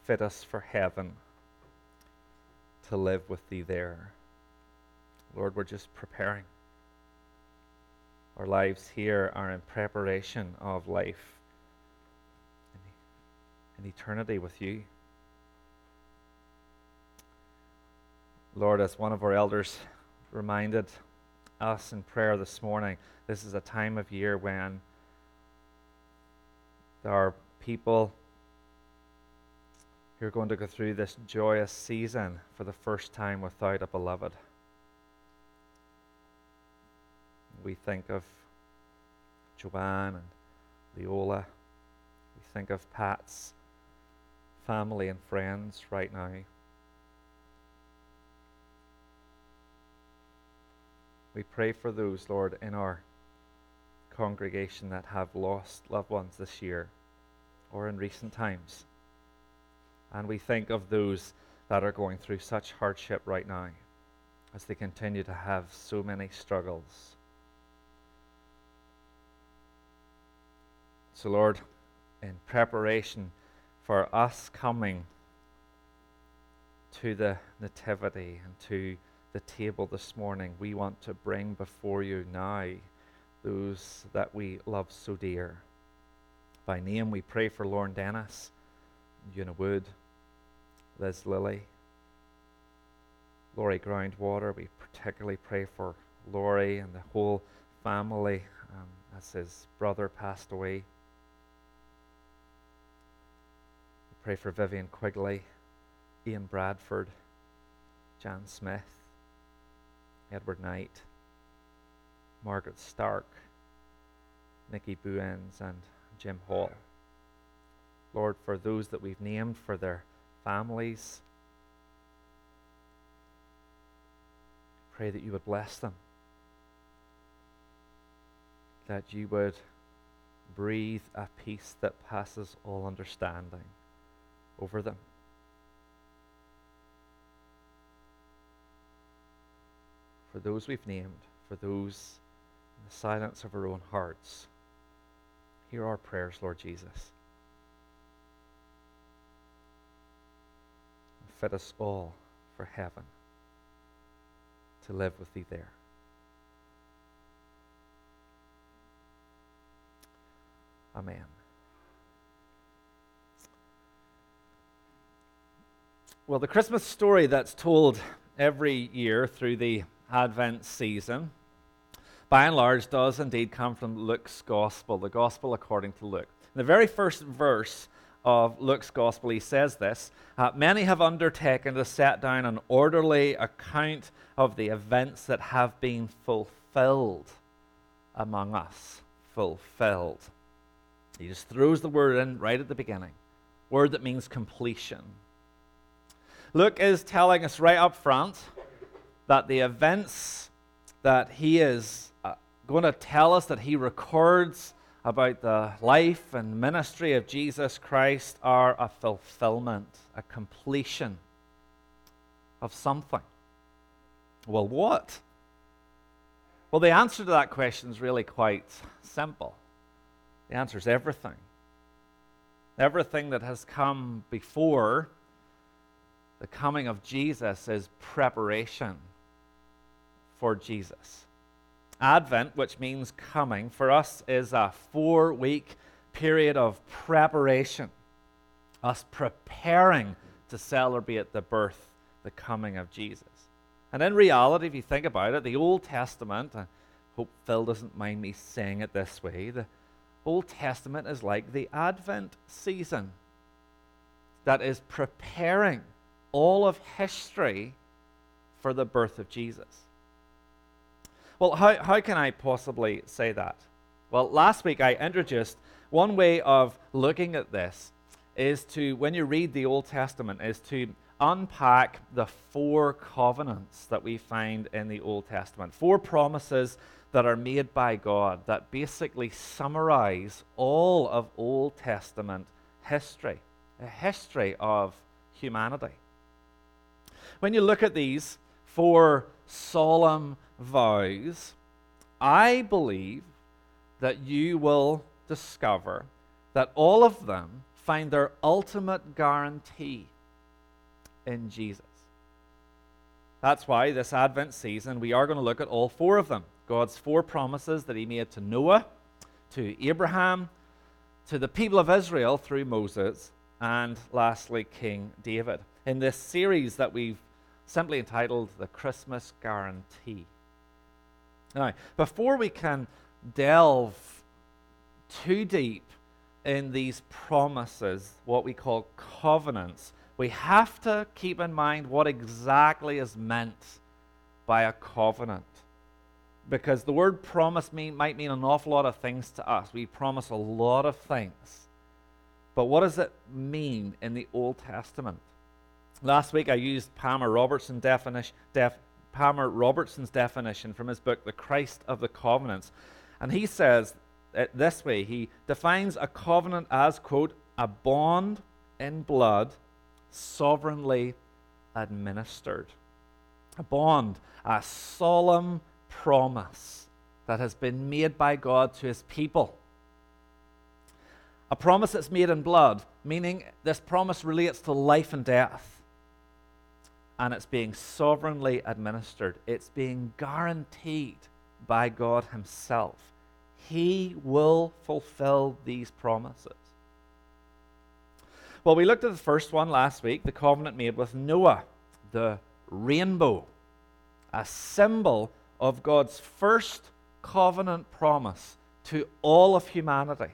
fit us for heaven, to live with thee there. Lord, we're just preparing. Our lives here are in preparation of life in eternity with you. Lord, as one of our elders reminded us in prayer this morning, this is a time of year when there are people who are going to go through this joyous season for the first time without a beloved. We think of Joanne and Leola. We think of Pat's family and friends right now. We pray for those, Lord, in our congregation that have lost loved ones this year or in recent times. And we think of those that are going through such hardship right now as they continue to have so many struggles. So, Lord, in preparation for us coming to the nativity and to the table this morning, we want to bring before you now those that we love so dear. By name, we pray for Lauren Dennis, Una Wood, Liz Lilly, Laurie Groundwater. We particularly pray for Laurie and the whole family as his brother passed away. Pray for Vivian Quigley, Ian Bradford, Jan Smith, Edward Knight, Margaret Stark, Nikki Buens, and Jim Hall. Lord, for those that we've named, for their families, pray that you would bless them, that you would breathe a peace that passes all understanding over them. For those we've named, for those in the silence of our own hearts, hear our prayers, Lord Jesus. And fit us all for heaven, to live with thee there. Amen. Well, the Christmas story that's told every year through the Advent season, by and large, does indeed come from Luke's Gospel, the Gospel according to Luke. In the very first verse of Luke's Gospel, he says this: many have undertaken to set down an orderly account of the events that have been fulfilled among us. Fulfilled. He just throws the word in right at the beginning, word that means completion. Luke is telling us right up front that the events that he is going to tell us, that he records about the life and ministry of Jesus Christ, are a fulfillment, a completion of something. Well, what? Well, the answer to that question is really quite simple. The answer is everything. Everything that has come before the coming of Jesus is preparation for Jesus. Advent, which means coming, for us is a 4-week period of preparation, us preparing to celebrate the birth, the coming of Jesus. And in reality, if you think about it, the Old Testament, I hope Phil doesn't mind me saying it this way, the Old Testament is like the Advent season that is preparing all of history for the birth of Jesus. Well, how can I possibly say that? Well, last week I introduced one way of looking at this is to, when you read the Old Testament, is to unpack the 4 covenants that we find in the Old Testament. 4 promises that are made by God that basically summarize all of Old Testament history, a history of humanity. When you look at these 4 solemn vows, I believe that you will discover that all of them find their ultimate guarantee in Jesus. That's why this Advent season we are going to look at all four of them. God's four promises that he made to Noah, to Abraham, to the people of Israel through Moses, and lastly, King David, in this series that we've simply entitled The Christmas Guarantee. Now, before we can delve too deep in these promises, what we call covenants, we have to keep in mind what exactly is meant by a covenant. Because the word promise might mean an awful lot of things to us. We promise a lot of things. But what does it mean in the Old Testament? Last week I used Palmer Robertson's definition from his book, The Christ of the Covenants. And he says it this way. He defines a covenant as, quote, a bond in blood sovereignly administered. A bond, a solemn promise that has been made by God to his people. A promise that's made in blood, meaning this promise relates to life and death. And it's being sovereignly administered. It's being guaranteed by God himself. He will fulfill these promises. Well, we looked at the first one last week, the covenant made with Noah, the rainbow, a symbol of God's first covenant promise to all of humanity.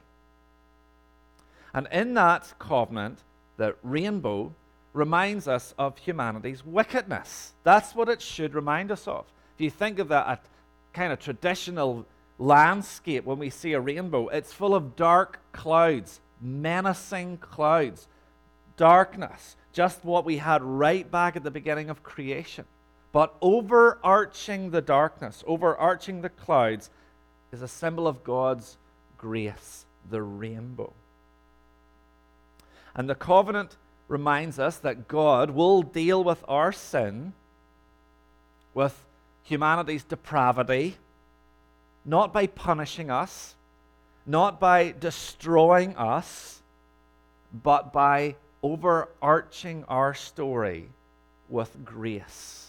And in that covenant, the rainbow reminds us of humanity's wickedness. That's what it should remind us of. If you think of that kind of traditional landscape when we see a rainbow, it's full of dark clouds, menacing clouds, darkness, just what we had right back at the beginning of creation. But overarching the darkness, overarching the clouds, is a symbol of God's grace, the rainbow. And the covenant reminds us that God will deal with our sin, with humanity's depravity, not by punishing us, not by destroying us, but by overarching our story with grace.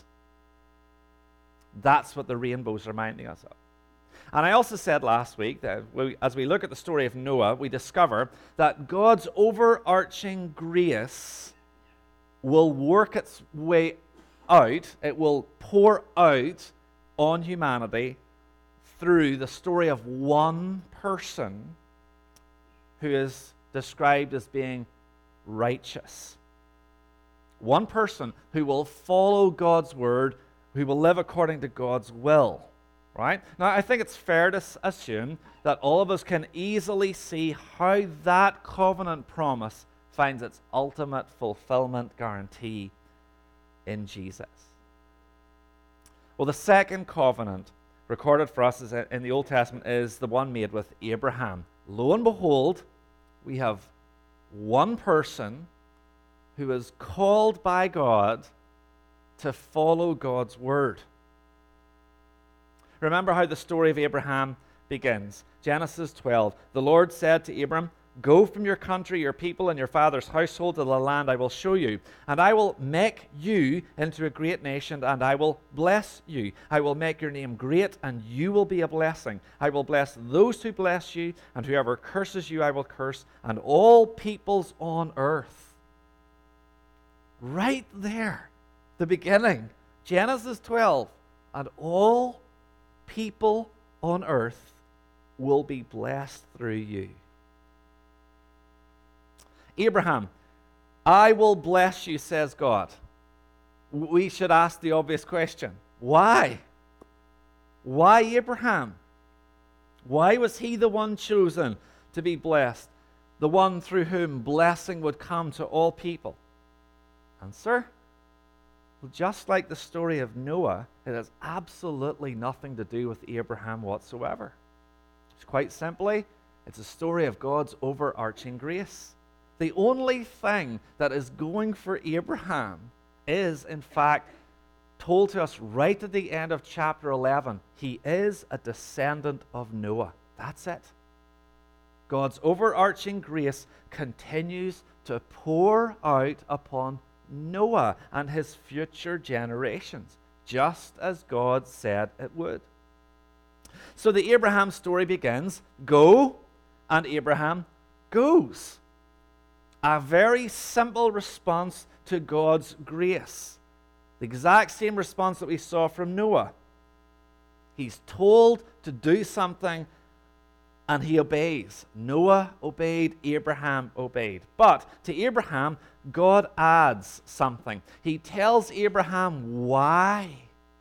That's what the rainbow's reminding us of. And I also said last week that as we look at the story of Noah, we discover that God's overarching grace will work its way out. It will pour out on humanity through the story of one person who is described as being righteous. One person who will follow God's word, who will live according to God's will. Right? Now, I think it's fair to assume that all of us can easily see how that covenant promise finds its ultimate fulfillment guarantee in Jesus. Well, the second covenant recorded for us in the Old Testament is the one made with Abraham. Lo and behold, we have one person who is called by God to follow God's word. Remember how the story of Abraham begins. Genesis 12. The Lord said to Abram, "Go from your country, your people, and your father's household to the land I will show you. And I will make you into a great nation, and I will bless you. I will make your name great, and you will be a blessing. I will bless those who bless you, and whoever curses you I will curse, and all peoples on earth." Right there, the beginning. Genesis 12. And all people on earth will be blessed through you. Abraham, I will bless you, says God. We should ask the obvious question. Why? Why Abraham? Why was he the one chosen to be blessed? The one through whom blessing would come to all people? Answer? Well, just like the story of Noah, it has absolutely nothing to do with Abraham whatsoever. It's quite simply, it's a story of God's overarching grace. The only thing that is going for Abraham is, in fact, told to us right at the end of chapter 11. He is a descendant of Noah. That's it. God's overarching grace continues to pour out upon Noah and his future generations, just as God said it would. So the Abraham story begins, go, and Abraham goes. A very simple response to God's grace. The exact same response that we saw from Noah. He's told to do something and he obeys. Noah obeyed, Abraham obeyed. But to Abraham, God adds something. He tells Abraham why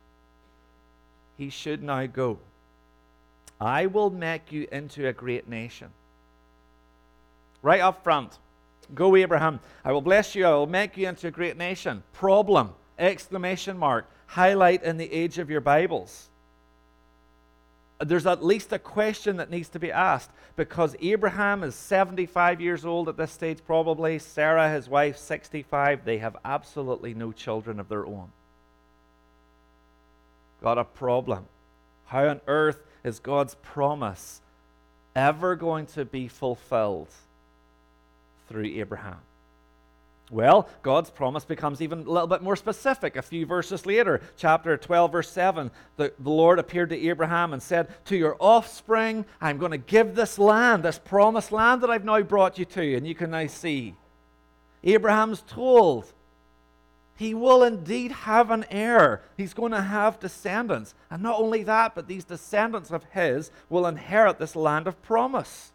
he should now go. I will make you into a great nation. Right up front. Go, Abraham. I will bless you. I will make you into a great nation. Problem. Exclamation mark. Highlight in the age of your Bibles. There's at least a question that needs to be asked, because Abraham is 75 years old at this stage probably. Sarah, his wife, 65. They have absolutely no children of their own. Got a problem. How on earth is God's promise ever going to be fulfilled through Abraham? Well, God's promise becomes even a little bit more specific. A few verses later, chapter 12, verse 7, the Lord appeared to Abraham and said, to your offspring, I'm going to give this land, this promised land that I've now brought you to, and you can now see. Abraham's told he will indeed have an heir. He's going to have descendants. And not only that, but these descendants of his will inherit this land of promise.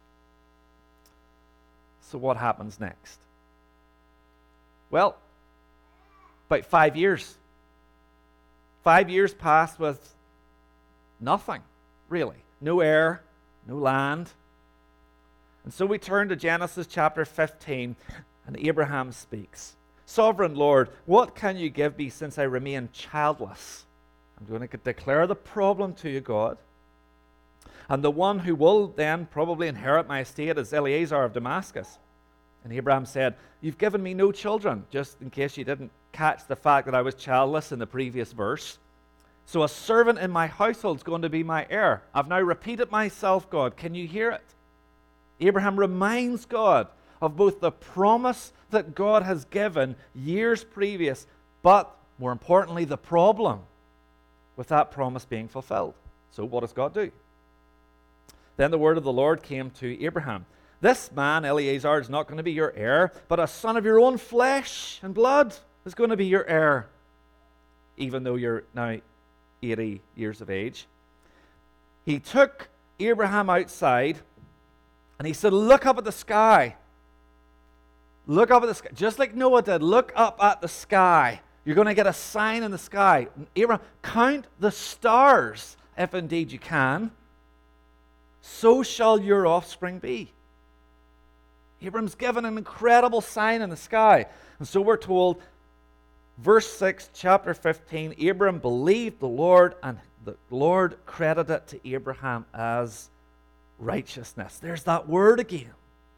So what happens next? Well, about 5 years. 5 years passed with nothing, really. No heir, no land. And so we turn to Genesis chapter 15, and Abraham speaks. Sovereign Lord, what can you give me since I remain childless? I'm going to declare the problem to you, God. And the one who will then probably inherit my estate is Eliezer of Damascus. And Abraham said, you've given me no children, just in case you didn't catch the fact that I was childless in the previous verse. So a servant in my household is going to be my heir. I've now repeated myself, God. Can you hear it? Abraham reminds God of both the promise that God has given years previous, but more importantly, the problem with that promise being fulfilled. So what does God do? Then the word of the Lord came to Abraham. This man, Eliezer, is not going to be your heir, but a son of your own flesh and blood is going to be your heir, even though you're now 80 years of age. He took Abraham outside and he said, look up at the sky. Look up at the sky. Just like Noah did, look up at the sky. You're going to get a sign in the sky. Abraham, count the stars, if indeed you can. So shall your offspring be. Abram's given an incredible sign in the sky. And so we're told, verse 6, chapter 15, Abram believed the Lord, and the Lord credited it to Abraham as righteousness. There's that word again.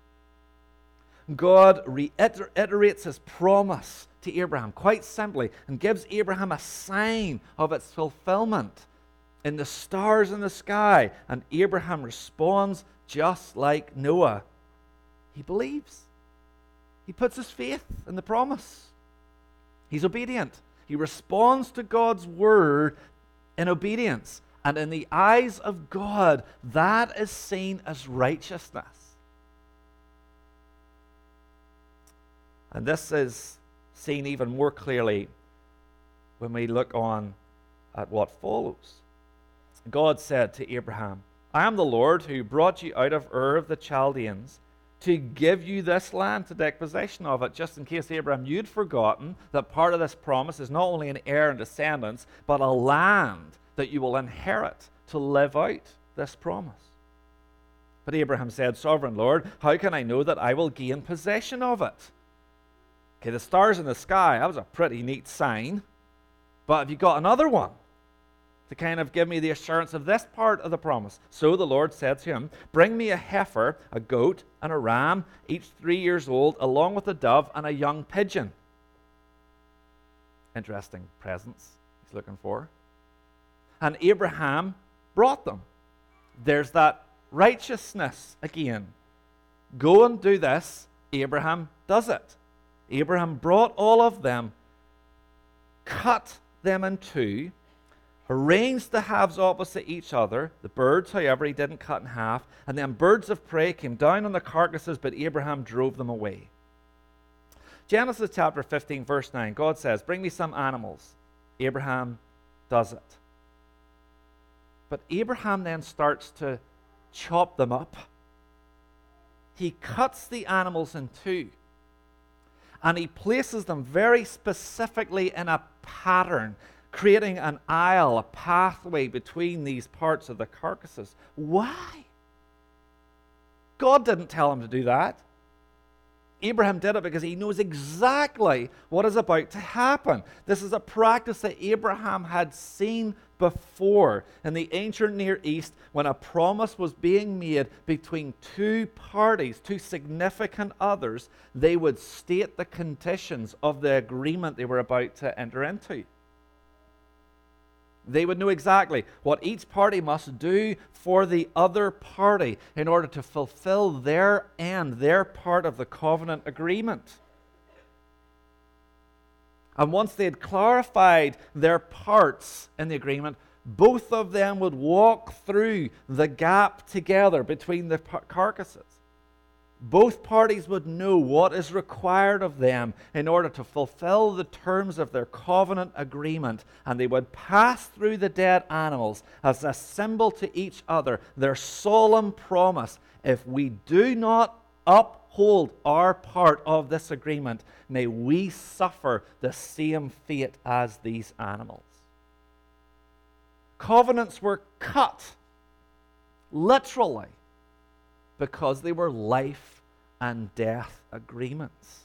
God reiterates his promise to Abraham quite simply and gives Abraham a sign of its fulfillment in the stars in the sky. And Abraham responds just like Noah. He believes. He puts his faith in the promise. He's obedient. He responds to God's word in obedience. And in the eyes of God, that is seen as righteousness. And this is seen even more clearly when we look on at what follows. God said to Abraham, I am the Lord who brought you out of Ur of the Chaldeans to give you this land to take possession of it. Just in case, Abraham, you'd forgotten that part of this promise is not only an heir and descendants, but a land that you will inherit to live out this promise. But Abraham said, Sovereign Lord, how can I know that I will gain possession of it? Okay, the stars in the sky, that was a pretty neat sign. But have you got another one to kind of give me the assurance of this part of the promise? So the Lord said to him, bring me a heifer, a goat, and a ram, each 3 years old, along with a dove and a young pigeon. Interesting presents looking for. And Abraham brought them. There's that righteousness again. Go and do this. Abraham does it. Abraham brought all of them, cut them in two, arranged the halves opposite each other. The birds, however, he didn't cut in half. And then birds of prey came down on the carcasses, but Abraham drove them away. Genesis chapter 15, verse 9, God says, bring me some animals. Abraham does it. But Abraham then starts to chop them up. He cuts the animals in two. And he places them very specifically in a pattern, creating an aisle, a pathway between these parts of the carcasses. Why? God didn't tell him to do that. Abraham did it because he knows exactly what is about to happen. This is a practice that Abraham had seen before in the ancient Near East when a promise was being made between two parties, two significant others. They would state the conditions of the agreement they were about to enter into. They would know exactly what each party must do for the other party in order to fulfill their end, their part of the covenant agreement. And once they had clarified their parts in the agreement, both of them would walk through the gap together between the carcasses. Both parties would know what is required of them in order to fulfill the terms of their covenant agreement, and they would pass through the dead animals as a symbol to each other, their solemn promise: if we do not uphold our part of this agreement, may we suffer the same fate as these animals. Covenants were cut, literally, because they were life and death agreements.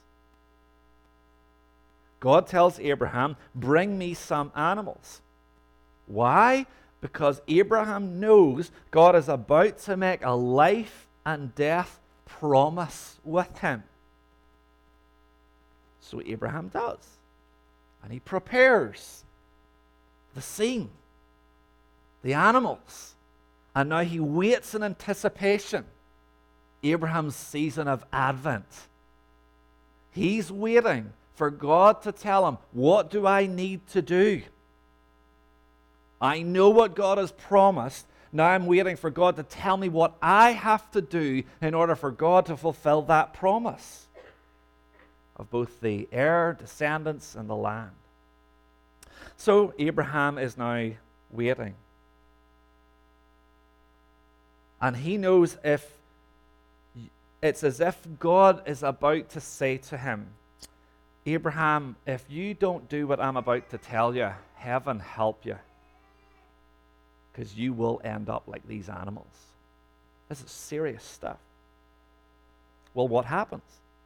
God tells Abraham, bring me some animals. Why? Because Abraham knows God is about to make a life and death promise with him. So Abraham does. And he prepares the scene, the animals. And now he waits in anticipation. Abraham's season of Advent. He's waiting for God to tell him, what do I need to do? I know what God has promised. Now I'm waiting for God to tell me what I have to do in order for God to fulfill that promise of both the heir, descendants, and the land. So Abraham is now waiting. And he knows it's as if God is about to say to him, Abraham, if you don't do what I'm about to tell you, heaven help you, because you will end up like these animals. This is serious stuff. Well, what happens?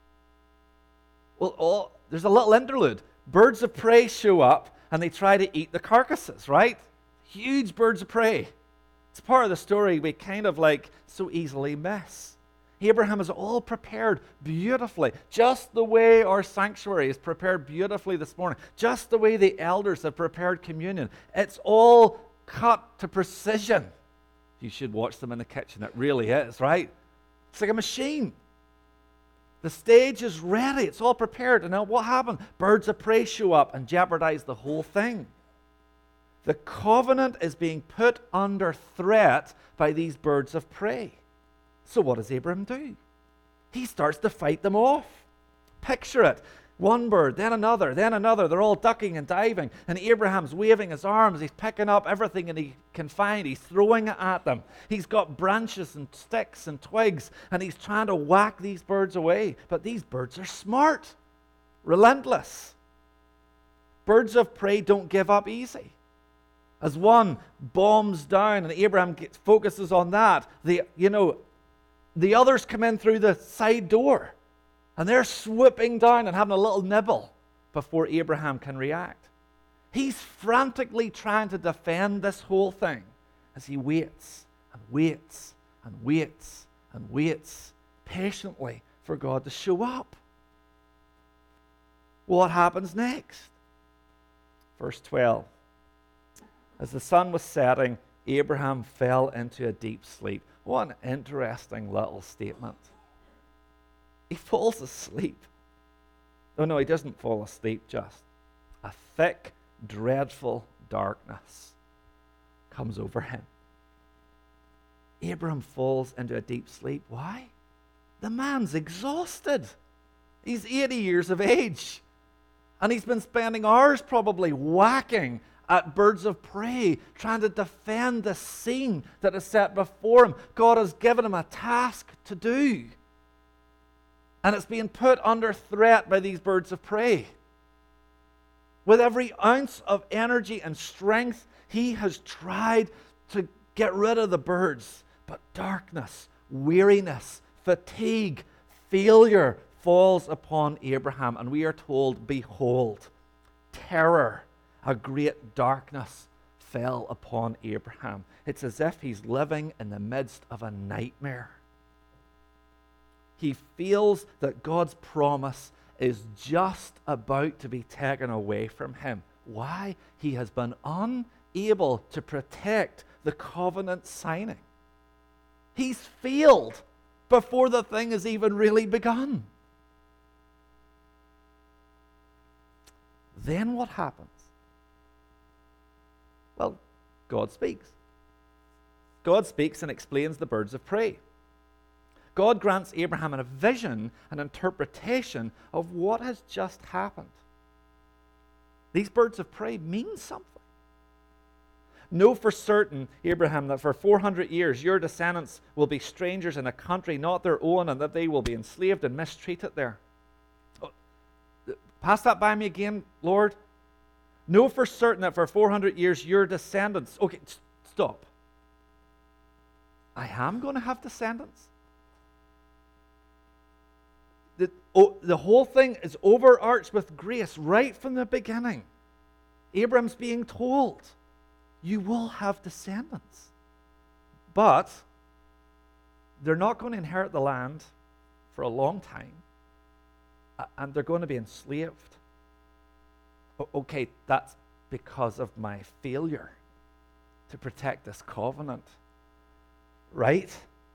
Well, there's a little interlude. Birds of prey show up, and they try to eat the carcasses, right? Huge birds of prey. It's part of the story we kind of so easily miss. Abraham is all prepared beautifully, just the way our sanctuary is prepared beautifully this morning, just the way the elders have prepared communion. It's all cut to precision. You should watch them in the kitchen. It really is, right? It's like a machine. The stage is ready. It's all prepared. And now what happened? Birds of prey show up and jeopardize the whole thing. The covenant is being put under threat by these birds of prey. So what does Abraham do? He starts to fight them off. Picture it. One bird, then another, then another. They're all ducking and diving. And Abraham's waving his arms. He's picking up everything that he can find. He's throwing it at them. He's got branches and sticks and twigs. And he's trying to whack these birds away. But these birds are smart, relentless. Birds of prey don't give up easy. As one bombs down and Abraham focuses on that, the others come in through the side door, and they're swooping down and having a little nibble before Abraham can react. He's frantically trying to defend this whole thing as he waits and waits and waits and waits patiently for God to show up. What happens next? Verse 12. As the sun was setting, Abraham fell into a deep sleep. What an interesting little statement. He falls asleep. Oh no, he doesn't fall asleep just. A thick, dreadful darkness comes over him. Abraham falls into a deep sleep. Why? The man's exhausted. He's 80 years of age. And he's been spending hours probably whacking at birds of prey, trying to defend the scene that is set before him. God has given him a task to do. And it's being put under threat by these birds of prey. With every ounce of energy and strength, he has tried to get rid of the birds. But darkness, weariness, fatigue, failure falls upon Abraham. And we are told, behold, terror, a great darkness fell upon Abraham. It's as if he's living in the midst of a nightmare. He feels that God's promise is just about to be taken away from him. Why? He has been unable to protect the covenant signing. He's failed before the thing has even really begun. Then what happens? Well, God speaks. God speaks and explains the birds of prey. God grants Abraham a vision, an interpretation of what has just happened. These birds of prey mean something. Know for certain, Abraham, that for 400 years your descendants will be strangers in a country not their own, and that they will be enslaved and mistreated there. Pass that by me again, Lord. Know for certain that for 400 years your descendants... Okay, stop. I am going to have descendants. The whole thing is overarched with grace right from the beginning. Abram's being told, you will have descendants. But they're not going to inherit the land for a long time. And they're going to be enslaved. Okay, that's because of my failure to protect this covenant. Right?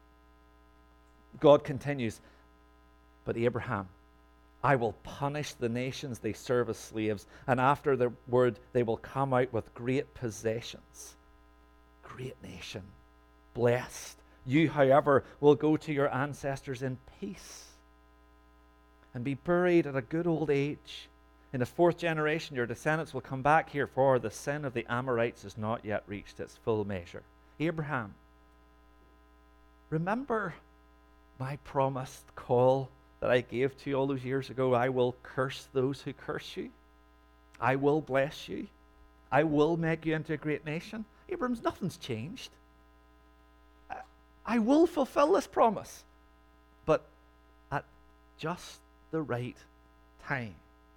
God continues, but Abraham, I will punish the nations they serve as slaves, and after their word they will come out with great possessions. Great nation, blessed. You, however, will go to your ancestors in peace and be buried at a good old age. In the fourth generation, your descendants will come back here, for the sin of the Amorites has not yet reached its full measure. Abraham, remember my promised call that I gave to you all those years ago? I will curse those who curse you. I will bless you. I will make you into a great nation. Abraham, nothing's changed. I will fulfill this promise, but at just the right time.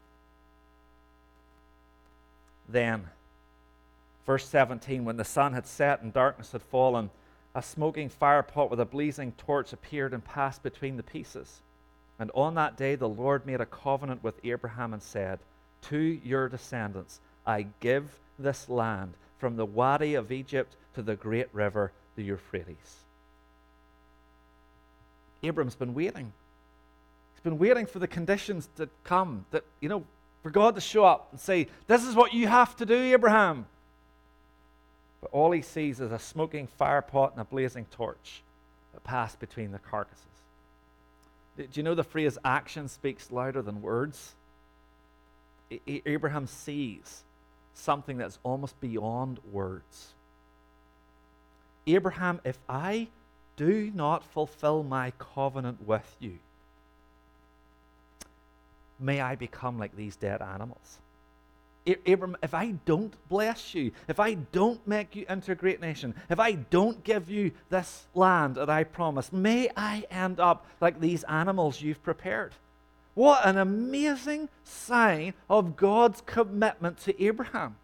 Then, verse 17, when the sun had set and darkness had fallen, a smoking firepot with a blazing torch appeared and passed between the pieces. And on that day the Lord made a covenant with Abraham and said, to your descendants I give this land, from the Wadi of Egypt to the great river, the Euphrates. Abram's been waiting. He's been waiting for the conditions to come, that, for God to show up and say, this is what you have to do, Abraham. But all he sees is a smoking firepot and a blazing torch that pass between the carcasses. Do you know the phrase, action speaks louder than words? Abraham sees something that's almost beyond words. Abraham, if I do not fulfill my covenant with you, may I become like these dead animals. Abraham, if I don't bless you, if I don't make you into a great nation, if I don't give you this land that I promised, may I end up like these animals you've prepared. What an amazing sign of God's commitment to Abraham.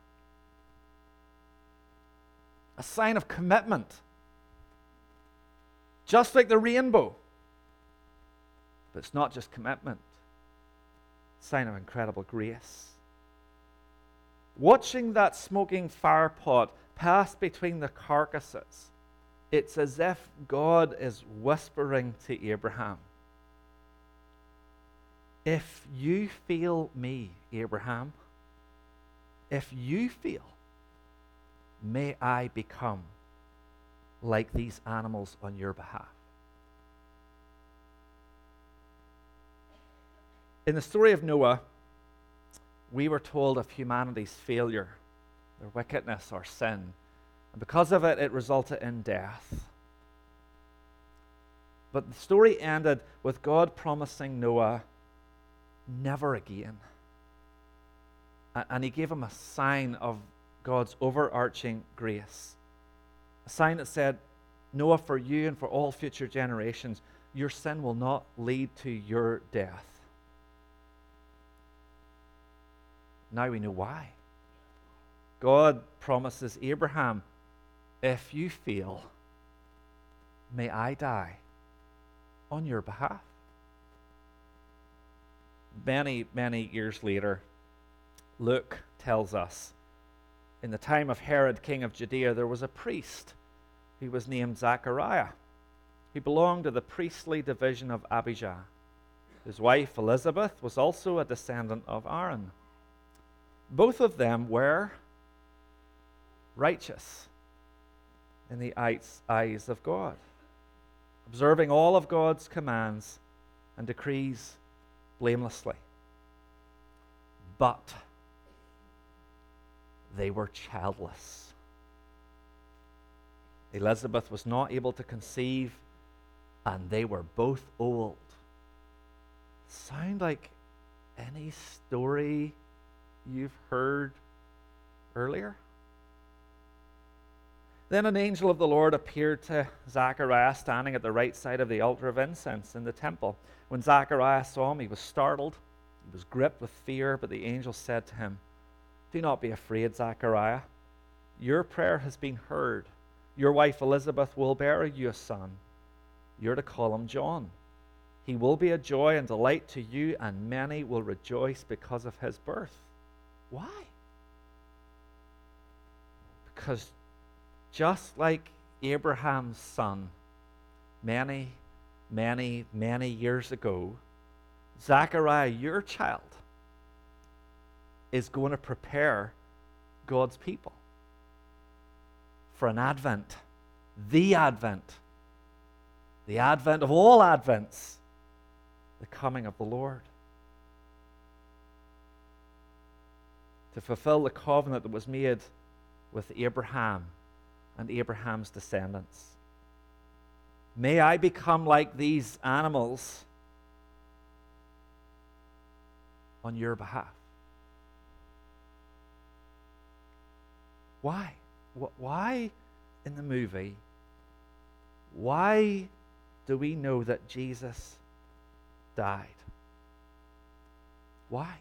A sign of commitment. Just like the rainbow. But it's not just commitment. It's a sign of incredible grace. Watching that smoking fire pot pass between the carcasses, it's as if God is whispering to Abraham, if you feel me, Abraham, if you feel, may I become like these animals on your behalf. In the story of Noah, we were told of humanity's failure, their wickedness or sin. And because of it, it resulted in death. But the story ended with God promising Noah never again. And he gave him a sign of God's overarching grace. A sign that said, Noah, for you and for all future generations, your sin will not lead to your death. Now we know why. God promises Abraham, if you fail, may I die on your behalf. Many, many years later, Luke tells us, in the time of Herod, king of Judea, there was a priest who was named Zachariah. He belonged to the priestly division of Abijah. His wife Elizabeth was also a descendant of Aaron. Both of them were righteous in the eyes of God, observing all of God's commands and decrees blamelessly. But they were childless. Elizabeth was not able to conceive, and they were both old. Sound like any story you've heard earlier? Then an angel of the Lord appeared to Zachariah standing at the right side of the altar of incense in the temple. When Zachariah saw him, he was startled. He was gripped with fear, but the angel said to him, do not be afraid, Zachariah. Your prayer has been heard. Your wife Elizabeth will bear you a son. You're to call him John. He will be a joy and delight to you, and many will rejoice because of his birth. Why? Because just like Abraham's son, many, many, many years ago, Zachariah, your child, is going to prepare God's people for an advent, the advent of all advents, the coming of the Lord, to fulfill the covenant that was made with Abraham and Abraham's descendants. May I become like these animals on your behalf. Why? Why in the movie, why do we know that Jesus died? Why?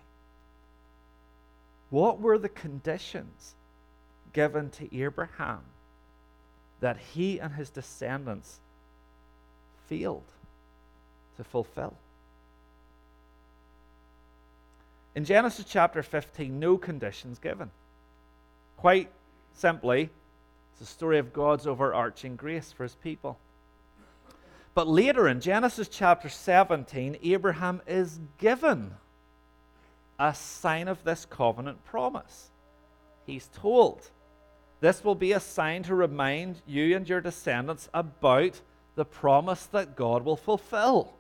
What were the conditions given to Abraham that he and his descendants failed to fulfill? In Genesis chapter 15, no conditions given. Quite simply, it's a story of God's overarching grace for his people. But later in Genesis chapter 17, Abraham is given a sign of this covenant promise. He's told, this will be a sign to remind you and your descendants about the promise that God will fulfill.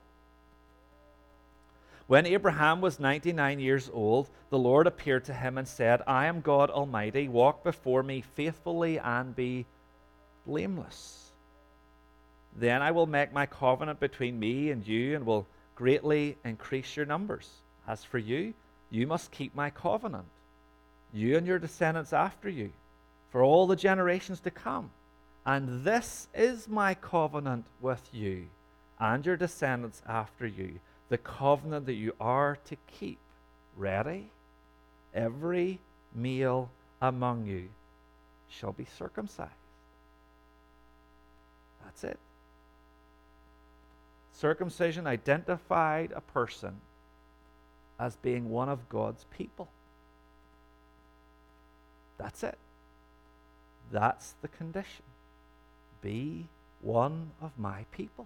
When Abraham was 99 years old, the Lord appeared to him and said, I am God Almighty, walk before me faithfully and be blameless. Then I will make my covenant between me and you and will greatly increase your numbers. As for you, you must keep my covenant, you and your descendants after you, for all the generations to come. And this is my covenant with you and your descendants after you, the covenant that you are to keep. Ready? Every male among you shall be circumcised. That's it. Circumcision identified a person as being one of God's people. That's it. That's the condition. Be one of my people.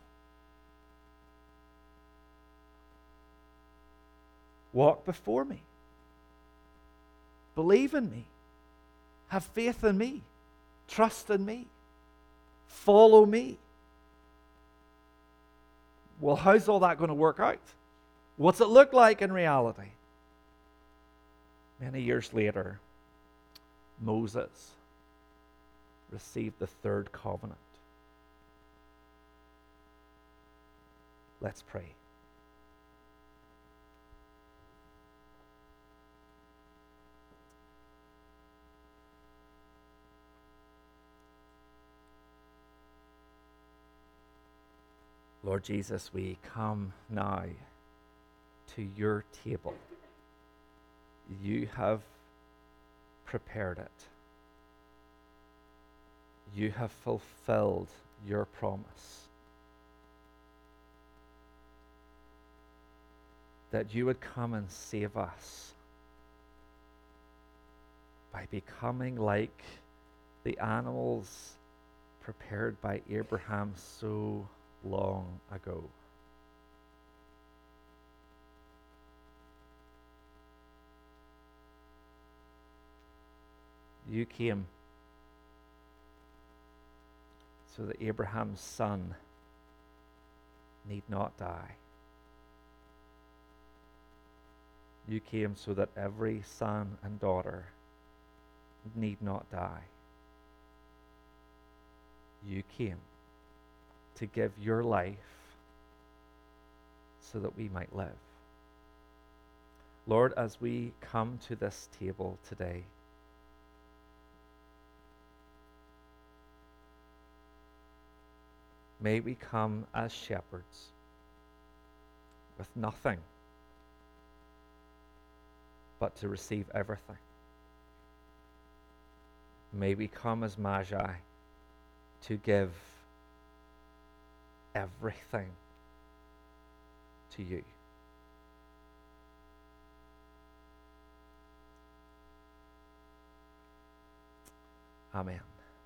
Walk before me. Believe in me. Have faith in me. Trust in me. Follow me. Well, how's all that going to work out? What's it look like in reality? Many years later, Moses received the third covenant. Let's pray. Lord Jesus, we come now to your table. You have prepared it. You have fulfilled your promise that you would come and save us by becoming like the animals prepared by Abraham so long ago. You came so that Abraham's son need not die. You came so that every son and daughter need not die. You came to give your life so that we might live. Lord, as we come to this table today, may we come as shepherds with nothing but to receive everything. May we come as magi to give everything to you. Amen.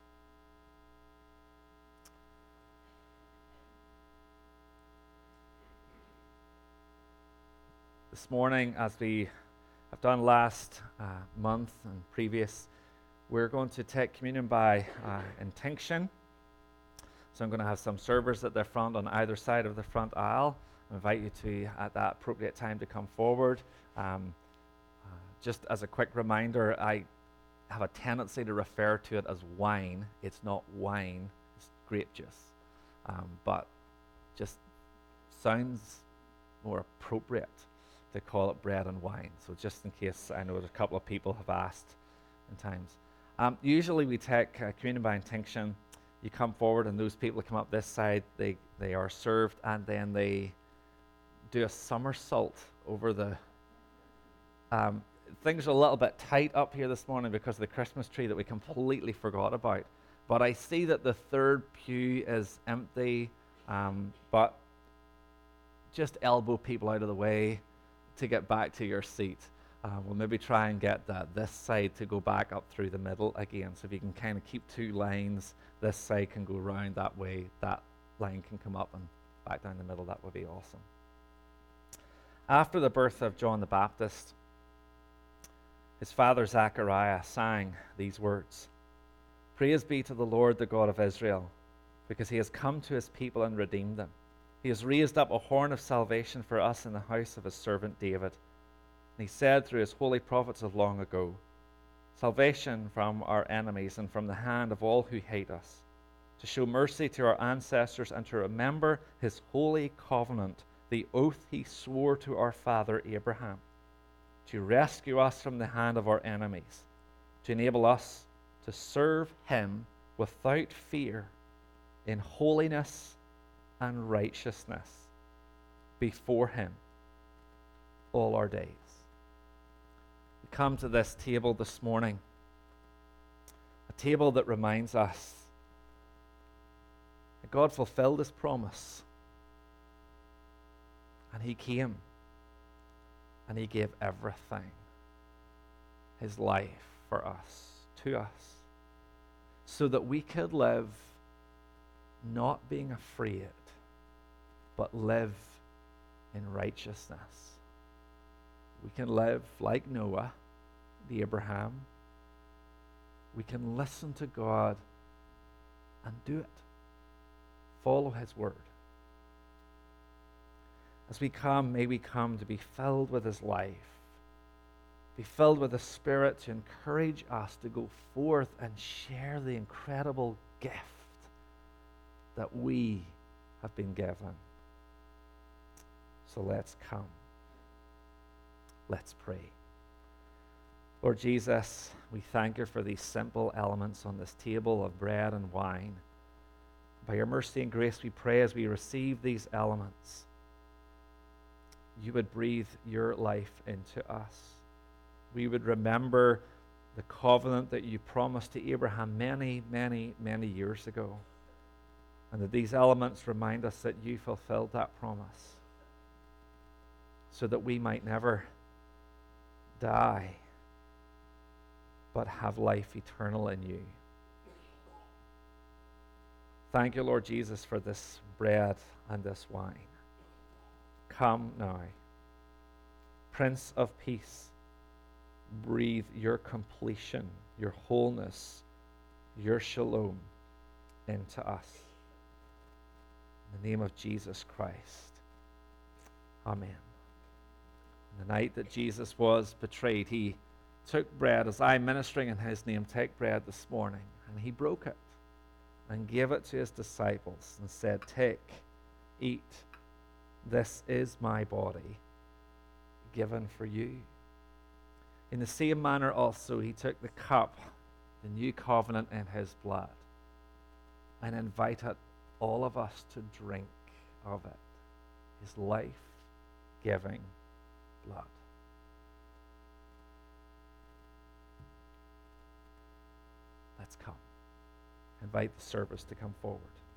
This morning, as we have done last month and previous, we're going to take communion by intinction. So I'm going to have some servers at the front on either side of the front aisle. I invite you to, at that appropriate time, to come forward. Just as a quick reminder, I have a tendency to refer to it as wine. It's not wine, it's grape juice. But just sounds more appropriate to call it bread and wine. So just in case, I know that a couple of people have asked in times. Usually we take communion by intinction. You come forward and those people come up this side, they are served, and then they do a somersault over the... things are a little bit tight up here this morning because of the Christmas tree that we completely forgot about. But I see that the third pew is empty, but just elbow people out of the way to get back to your seat. We'll maybe try and get this side to go back up through the middle again. So if you can kind of keep two lines, this side can go around that way, that line can come up and back down the middle. That would be awesome. After the birth of John the Baptist, his father Zechariah sang these words: "Praise be to the Lord, the God of Israel, because he has come to his people and redeemed them. He has raised up a horn of salvation for us in the house of his servant David. And he said through his holy prophets of long ago, salvation from our enemies and from the hand of all who hate us, to show mercy to our ancestors and to remember his holy covenant, the oath he swore to our father Abraham, to rescue us from the hand of our enemies, to enable us to serve him without fear in holiness and righteousness before him all our days." We come to this table this morning, a table that reminds us that God fulfilled his promise, and he came and he gave everything, his life, for us to us so that we could live not being afraid, but live in righteousness. We can live like Noah, the Abraham. We can listen to God and do it. Follow his word. As we come, may we come to be filled with his life, be filled with the Spirit to encourage us to go forth and share the incredible gift that we have been given. So let's come. Let's pray. Lord Jesus, we thank you for these simple elements on this table of bread and wine. By your mercy and grace, we pray as we receive these elements, you would breathe your life into us. We would remember the covenant that you promised to Abraham many, many, many years ago. And that these elements remind us that you fulfilled that promise so that we might never die, but have life eternal in you. Thank you, Lord Jesus, for this bread and this wine. Come now. Prince of Peace, breathe your completion, your wholeness, your shalom into us. In the name of Jesus Christ. Amen. On the night that Jesus was betrayed, he took bread, as I, ministering in his name, take bread this morning, and he broke it and gave it to his disciples and said, take, eat, this is my body given for you. In the same manner also he took the cup, the new covenant in his blood, and invited all of us to drink of it, his life-giving blood. Let's come. Invite the servers to come forward.